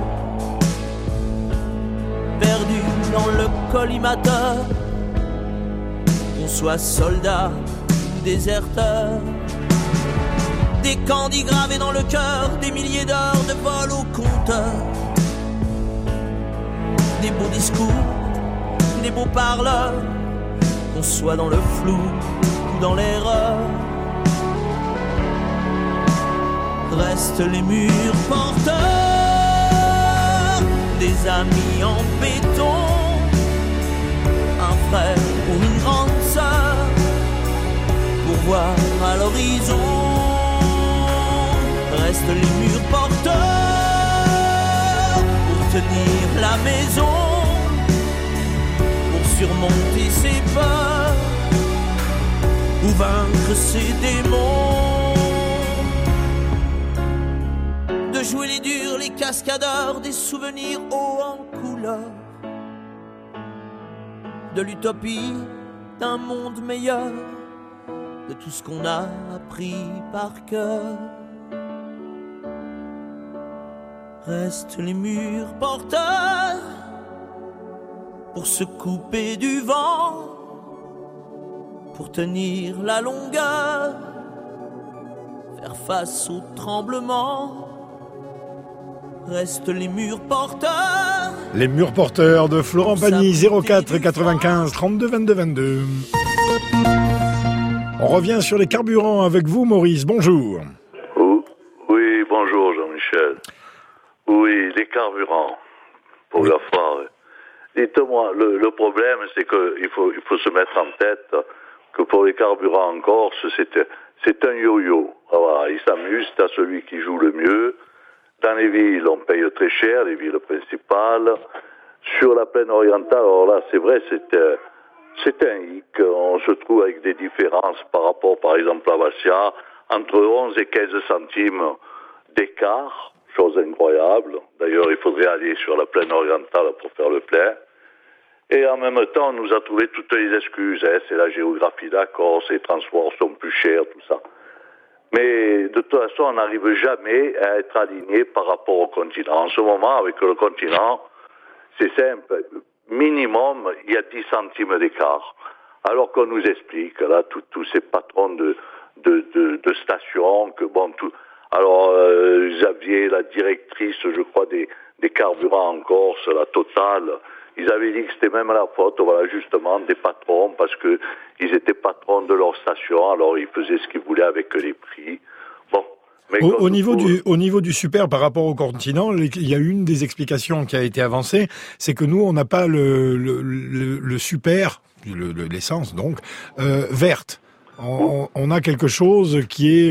Perdu dans le collimateur, qu'on soit soldat ou déserteur. Des candis gravés dans le cœur, des milliers d'heures de vol au compteur. Des beaux discours, des beaux parleurs, qu'on soit dans le flou ou dans l'erreur. Restent les murs porteurs, des amis en béton, un frère ou une grande sœur, pour voir à l'horizon. Restent les murs porteurs, pour tenir la maison, pour surmonter ses peurs ou vaincre ses démons. De jouer les durs, les cascadeurs, des souvenirs hauts en couleur, de l'utopie d'un monde meilleur, de tout ce qu'on a appris par cœur. Restent les murs porteurs pour se couper du vent, pour tenir la longueur, faire face aux tremblements. Restent les murs porteurs. Les murs porteurs de Florent Pagny, 04 95 32 22 22. On revient sur les carburants avec vous, Maurice. Bonjour. Oui, bonjour Jean-Michel. Oui, les carburants, pour la fois. Dites-moi, le problème, c'est qu'il faut se mettre en tête que pour les carburants en Corse, c'est un yo-yo. Voilà, ils s'amusent, à celui qui joue le mieux. Dans les villes, on paye très cher, les villes principales. Sur la plaine orientale, alors là, c'est vrai, c'est un hic. On se trouve avec des différences par rapport, par exemple, à Bastia, entre 11 et 15 centimes d'écart. Chose incroyable. D'ailleurs, il faudrait aller sur la plaine orientale pour faire le plein. Et en même temps, on nous a trouvé toutes les excuses. C'est la géographie d'accord, les transports sont plus chers, tout ça. Mais de toute façon, on n'arrive jamais à être aligné par rapport au continent. En ce moment, avec le continent, c'est simple. Minimum, il y a 10 centimes d'écart. Alors qu'on nous explique, là, tous ces patrons de stations, que bon, tout... Alors, Xavier, la directrice, je crois, des carburants en Corse, la Total, ils avaient dit que c'était même la faute, voilà, justement, des patrons, parce que ils étaient patrons de leur station, alors ils faisaient ce qu'ils voulaient avec les prix. Bon. Mais au niveau du super par rapport au continent, il y a une des explications qui a été avancée, c'est que nous, on n'a pas le super, l'essence donc, verte. On a quelque chose qui est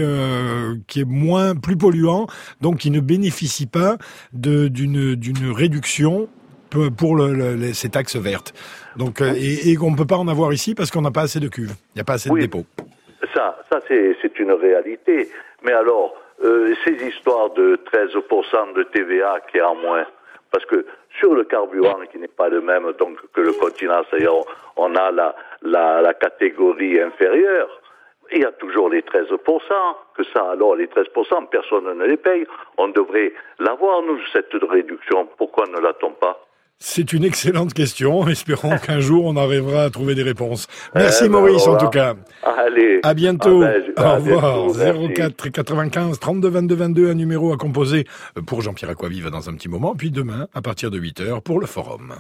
plus polluant, donc qui ne bénéficie pas d'une réduction pour ces taxes vertes. Donc et qu'on ne peut pas en avoir ici parce qu'on n'a pas assez de cuves, il n'y a pas assez de dépôts. Ça c'est une réalité. Mais alors ces histoires de 13% de TVA qui est en moins, parce que sur le carburant qui n'est pas le même donc que le continent, c'est-à-dire on a la catégorie inférieure, il y a toujours les 13%, que ça, alors les 13%, personne ne les paye. On devrait l'avoir, nous, cette réduction. Pourquoi ne l'a-t-on pas? C'est une excellente question. Espérons qu'un jour on arrivera à trouver des réponses. Merci Maurice, en tout cas. Allez. À bientôt. Au revoir. Bientôt, 04 95 32 22 22, un numéro à composer pour Jean-Pierre Acquavive dans un petit moment. Puis demain, à partir de 8h, pour le forum.